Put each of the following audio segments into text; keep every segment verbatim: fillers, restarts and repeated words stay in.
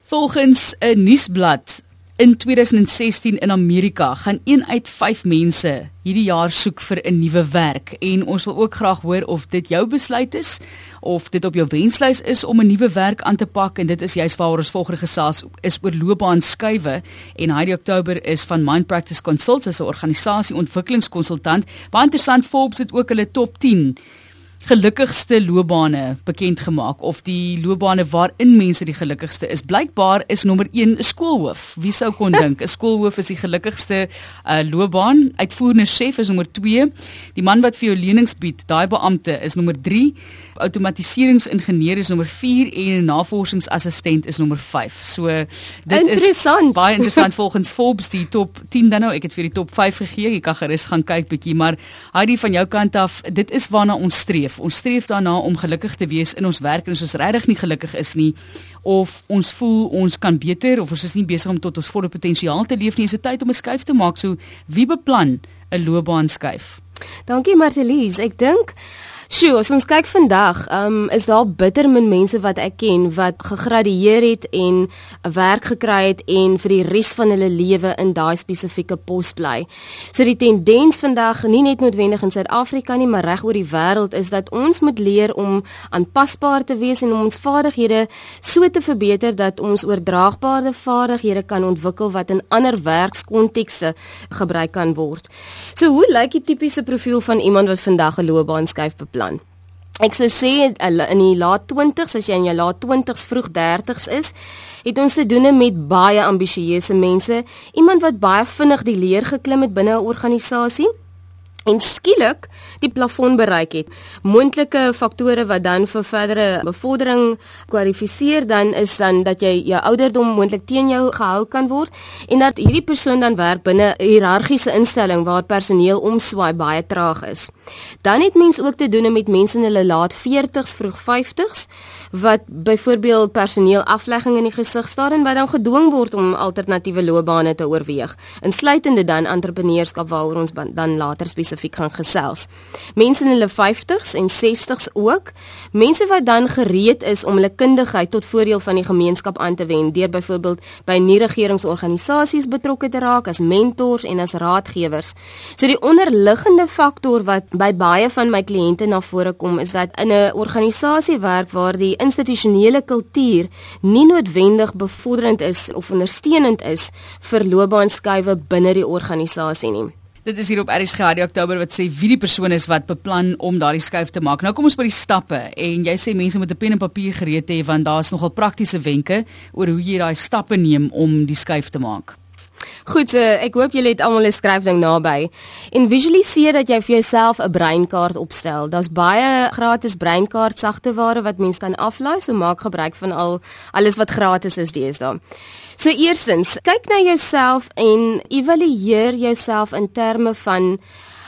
Volgens 'n nuusblad in tweeduisend sestien in Amerika gaan een uit vyf mense hierdie jaar soek vir 'n nuwe werk en ons wil ook graag hoor of dit jou besluit is of dit op jou wenslys is om 'n nuwe werk aan te pak en dit is juist waaroor ons volgende gesels is oor loopbaanskuive en Heidi Oktober is van Mind Practice Consultants, 'n organisasie ontwikkelingskonsultant. Baie interessant, Forbes het ook hulle top tien gelukkigste loopbane bekend gemaak of die loopbane waarin mense die gelukkigste is. Blykbaar is nommer een 'n skoolhoof. Wie sou kon dink? 'n Skoolhoof is die gelukkigste uh, loopbaan. Uitvoerende chef is nommer twee. Die man wat vir jou lenings bied, daai beampte is nommer drie. Outomatiseringsingenieur is nommer vier en 'n navorsingsassistent is nommer vyf. So dit interessant. is baie interessant volgens Forbes die top tien dan nou. Ek het vir die top vyf gegee. Jy kan gerus gaan kyk bietjie, maar Heidi van jou kant af, dit is waarna ons streef. Ons streef daarna om gelukkig te wees in ons werk en as ons regtig nie gelukkig is nie of ons voel ons kan beter of ons is nie besig om tot ons volle potensiaal te leef nie, is dit tyd om 'n skuif te maak. So wie beplan 'n loopbaanskuif? Dankie Martelies. Ek dink Sjoe, as ons kyk vandag, um, is daar bitter min mense wat ek ken wat gegradueer het en 'n werk gekry het en vir die res van hulle lewe in daai spesifieke pos bly. So die tendens vandag, nie net noodwendig in Suid-Afrika nie, maar reg oor die wêreld, is dat ons moet leer om aanpasbaar te wees en om ons vaardighede so te verbeter dat ons oordraagbare vaardighede kan ontwikkel wat in ander werkskontekste gebruik kan word. So hoe lyk die tipiese profiel van iemand wat vandag 'n loopbaanskuif beplan? Ek sou sê in die laat twintigs, as jy in jou laat twintigs, vroeg dertigs is, het ons te doen met baie ambisieuse mense, iemand wat baie vinnig die leer geklim het binne 'n organisasie en skielik die plafon bereik het. Moontlike faktore wat dan vir verdere bevordering kwalifiseer dan is dan dat jy jou ouderdom moontlik teen jou gehou kan word en dat hierdie persoon dan werk binne 'n hiërargiese instelling waar personeel omswaai baie traag is. Dan het mens ook te doen met mense in hulle laat veertigs, vroeg vyftigs wat byvoorbeeld personeel aflegging in die gesig staar en wat dan gedwing word om alternatiewe loopbane te oorweeg, insluitende dan entrepreneurskap waaroor ons dan later spesifiek gaan gesels. Mense in hulle vyftigs en sestigs ook, mense wat dan gereed is om hulle kundigheid tot voordeel van die gemeenskap aan te wend deur byvoorbeeld by nie-regeringsorganisasies betrokke te raak as mentors en as raadgewers. So die onderliggende faktor wat by baie van my kliënte na vore kom is dat in 'n organisasie werk waar die institusionele kultuur nie noodwendig bevorderend is of ondersteunend is vir loopbaanskuive binne die organisasie nie. Dit is hier op R S G Heidi Oktober wat sê wie die persoon is wat beplan om daardie skuif te maak. Nou kom ons by die stappe en jy sê mense moet 'n pen en papier gereed hê want daar is nogal praktiese wenke oor hoe jy daai stappe neem om die skuif te maak. Goed, so ek hoop julle het almal 'n skryfding naby. En visualiseer dat jy vir jouself 'n breinkaart opstel. Daar's baie gratis breinkaart sagteware wat mens kan aflaai, so maak gebruik van al alles wat gratis is deesdae. So eerstens, kyk na jouself en evalueer jouself in terme van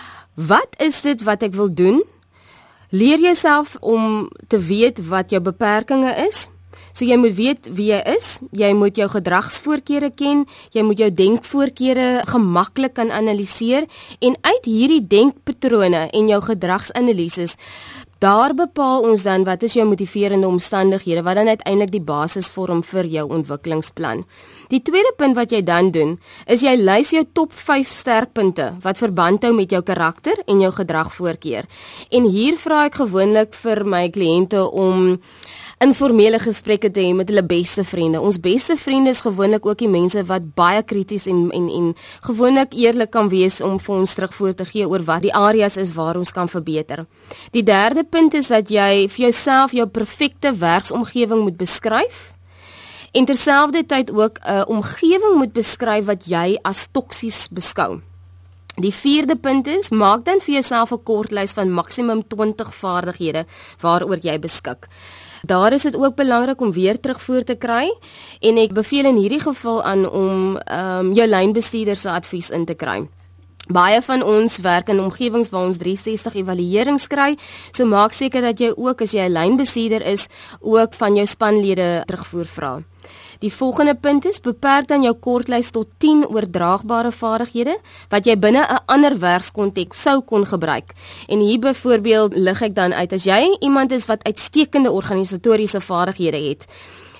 wat is dit wat ek wil doen? Leer jouself om te weet wat jou beperkings is. So jy moet weet wie jy is, jy moet jou gedragsvoorkeure ken, jy moet jou denkvoorkeure gemaklik kan analiseer en uit hierdie denkpatrone en jou gedragsanalises, daar bepaal ons dan wat is jou motiverende omstandighede wat dan uiteindelik die basis vorm vir jou ontwikkelingsplan. Die tweede punt wat jy dan doen, is jy lys jou top vyf sterkpunte wat verband hou met jou karakter en jou gedragvoorkeur. En hier vra ek gewoonlik vir my kliënte om informele gesprekke te hê met hulle beste vriende. Ons beste vriende is gewoonlik ook die mense wat baie krities en, en, en gewoonlik eerlik kan wees om vir ons terugvoer te gee oor wat die areas is waar ons kan verbeter. Die derde punt is dat jy vir jouself jou perfekte werksomgewing moet beskryf en terselfdertyd ook 'n omgewing moet beskryf wat jy as toksies beskou. Die vierde punt is, maak dan vir jouself 'n kortlys van maksimum twintig vaardighede waaroor jy beskik. Daar is dit ook belangrik om weer terugvoer te kry en ek beveel in hierdie geval aan om um, jou lynbestuurder se advies in te kry. Baie van ons werk in omgewings waar ons drie sestig evaluerings kry, so maak seker dat jy ook as jy 'n lynbestuurder is, ook van jou spanlede terugvoer vra. Die volgende punt is, beperk dan jou kortlys tot tien oordraagbare vaardighede wat jy binne 'n ander werkskonteks sou kon gebruik. En hier byvoorbeeld lig ek dan uit, as jy iemand is wat uitstekende organisatoriese vaardighede het,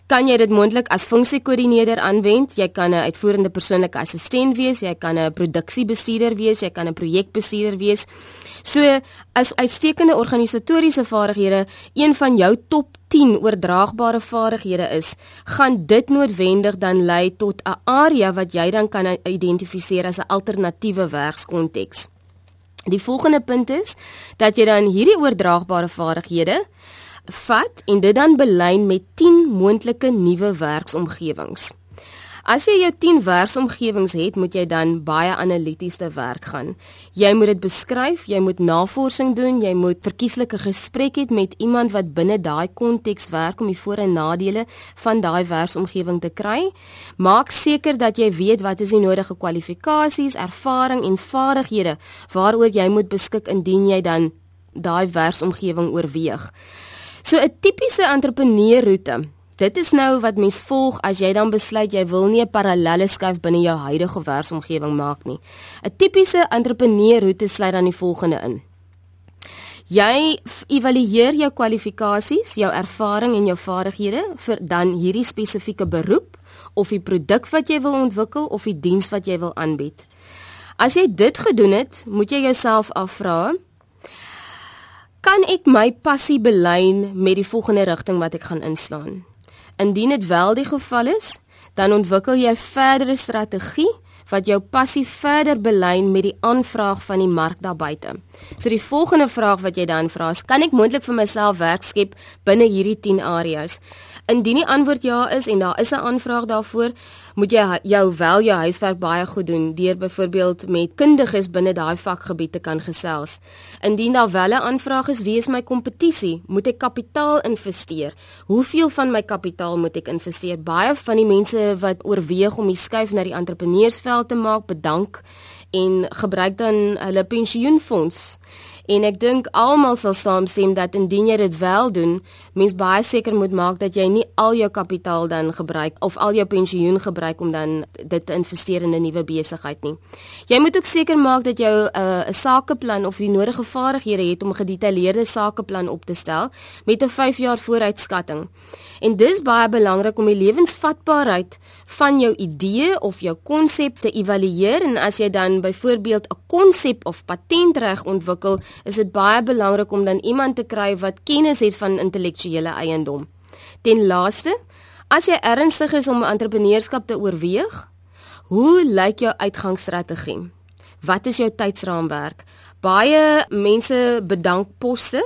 kan jy dit moontlik as funksiekoördineerder aanwend. Jy kan 'n uitvoerende persoonlike assistent wees, jy kan 'n produksiebestuurder wees, jy kan 'n projekbestuurder wees. So, as uitstekende organisatoriese vaardighede een van jou top tien oordraagbare vaardighede is, gaan dit noodwendig dan lei tot 'n area wat jy dan kan identifiseer as 'n alternatiewe werkskonteks. Die volgende punt is dat jy dan hierdie oordraagbare vaardighede vat en dit dan belyn met tien moontlike nuwe werksomgewings. As jy jou tien werksomgewings het, moet jy dan baie analities te werk gaan. Jy moet dit beskryf, jy moet navorsing doen, jy moet verkieslike gesprek hê met iemand wat binne daai konteks werk om die voor- en nadele van daai werksomgewing te kry. Maak seker dat jy weet wat is die nodige kwalifikasies, ervaring en vaardighede waaroor jy moet beskik indien jy dan daai werksomgewing oorweeg. So 'n tipiese entrepreneurroete, dit is nou wat mens volg as jy dan besluit jy wil nie 'n parallelle skuif binne jou huidige werksomgewing maak nie. 'n Tipiese entrepreneurroete sluit dan die volgende in. Jy evalueer jou kwalifikasies, jou ervaring en jou vaardighede vir dan hierdie spesifieke beroep of die produk wat jy wil ontwikkel of die diens wat jy wil aanbied. As jy dit gedoen het, moet jy jouself afvra, kan ek my passie belyn met die volgende rigting wat ek gaan inslaan? Indien dit wel die geval is, dan ontwikkel jy verdere strategie wat jou passie verder belyn met die aanvraag van die mark daar buite. So die volgende vraag wat jy dan vra is, kan ek moontlik vir myself werk skep binne hierdie tien areas? Indien die antwoord ja is en daar is 'n aanvraag daarvoor, moet jy jou wel jou huiswerk baie goed doen deur byvoorbeeld met kundiges binne daai vakgebied te kan gesels. Indien daar wel 'n aanvraag is, wie is my kompetisie? Moet ek kapitaal investeer? Hoeveel van my kapitaal moet ek investeer? Baie van die mense wat oorweeg om die skuif na die entrepreneursveld te maak, bedank en gebruik dan hulle pensioenfonds. En ek dink almal sal saamstem dat indien jy dit wel doen, mens baie seker moet maak dat jy nie al jou kapitaal dan gebruik of al jou pensioen gebruik om dan dit te investeer in 'n nuwe besigheid nie. Jy moet ook seker maak dat jy 'n uh, 'n sakeplan of die nodige vaardighede het om 'n gedetailleerde sakeplan op te stel met 'n vyf jaar vooruitskatting. En dis baie belangrik om die lewensvatbaarheid van jou idee of jou konsep te evalueer, en as jy dan byvoorbeeld 'n konsep of patentreg ontwikkel, is dit baie belangrik om dan iemand te kry wat kennis het van intellektuele eiendom. Ten laaste, as jy ernstig is om entrepreneurskap te oorweeg, hoe lyk jou uitgangsstrategie? Wat is jou tydsraamwerk? Baie mense bedank poste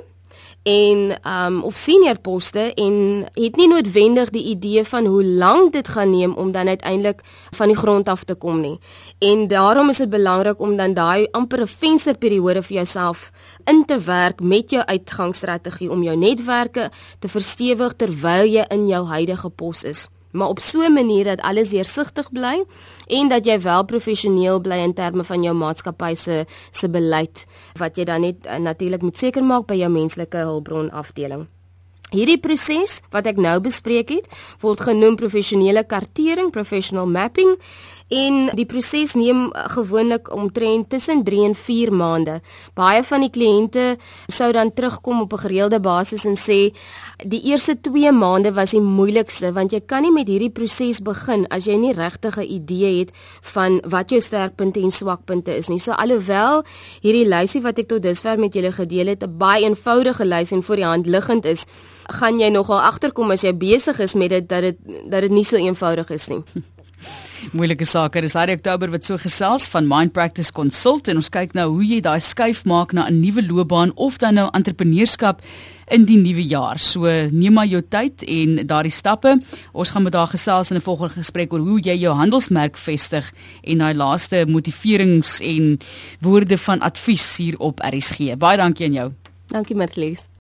en um, of senior poste en het nie noodwendig die idee van hoe lank dit gaan neem om dan uiteindelik van die grond af te kom nie. En daarom is dit belangrik om dan daai amper 'n vensterperiode vir jouself in te werk met jou uitgangsstrategie om jou netwerke te verstewig terwyl jy in jou huidige pos is. Maar op so 'n manier dat alles deursigtig bly en dat jy wel professioneel bly in terme van jou maatskappy se se beleid wat jy dan net uh, natuurlik moet seker maak by jou menslike hulpbron afdeling. Hierdie proses wat ek nou bespreek het, word genoem professionele kartering, professional mapping, en die proses neem gewoonlik omtrent tussen drie en vier maande. Baie van die kliënte sou dan terugkom op 'n gereelde basis en sê die eerste twee maande was die moeilikste, want jy kan nie met hierdie proses begin as jy nie regtig 'n idee het van wat jou sterkpunte en swakpunte is nie. So alhoewel hierdie lysie wat ek tot dusver met julle gedeel het 'n baie eenvoudige lys en voor die hand liggend is, gaan jy nogal agterkom as jy besig is met dit dat dit dat dit nie so eenvoudig is nie. Moeilike sake. Dis Heidi Oktober wat so gesels van Mind Practice Consult, en ons kyk nou hoe jy daai skuif maak na 'n nuwe loopbaan of dan nou entrepreneurskap in die nuwe jaar. So neem maar jou tyd en daardie stappe. Ons gaan met haar gesels in 'n volgende gesprek oor hoe jy jou handelsmerk vestig en daai laaste motiverings en woorde van advies hier op R S G. Baie dankie aan jou. Dankie Marlies.